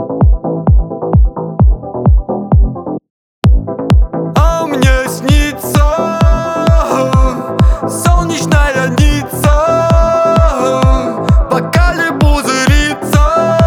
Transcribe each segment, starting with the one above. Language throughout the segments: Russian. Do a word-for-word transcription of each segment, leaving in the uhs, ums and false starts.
А мне снится солнечная ница, в бокале пузырится.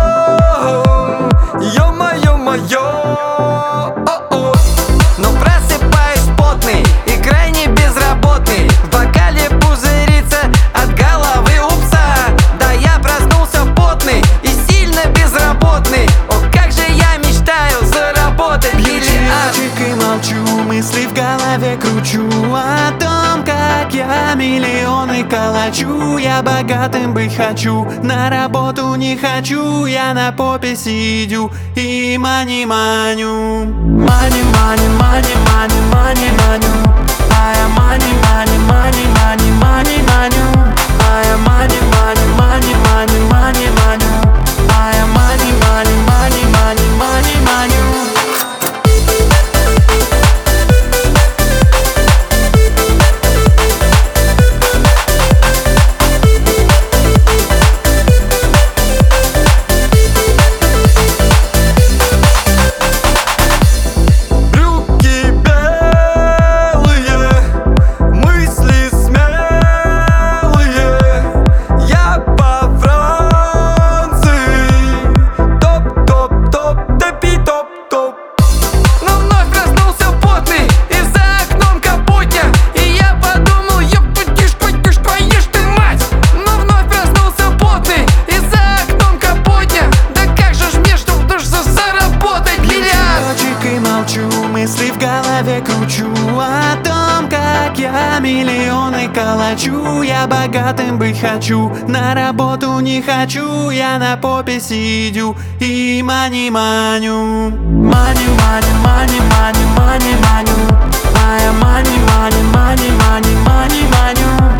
Ё-моё, моё, о-о. Но просыпаюсь потный и крайне безработный, в бокале пузырится от головы упса. Да, я проснулся потный и сильно безработный. О, как же я мечтаю заработать миллиард. И молчу, мысли в голове кручу о том, как я миллионы калачу. Я богатым быть хочу, на работу не хочу. Я на попе сидю и мани маню. Мани, мани, мани, мани, мани, маню. А я мани, мани, мани, мани, мани, маню. А я мани, мани, мани, мани, мани, маню. А я мани, мани, мани, мани, мани, маню. Мысли в голове кручу о том, как я миллионы калачу. Я богатым быть хочу, на работу не хочу. Я на попе сидю и мани маню. Мани, мани, мани, мани, мани, маню. А я мани, мани, мани, мани, мани, маню.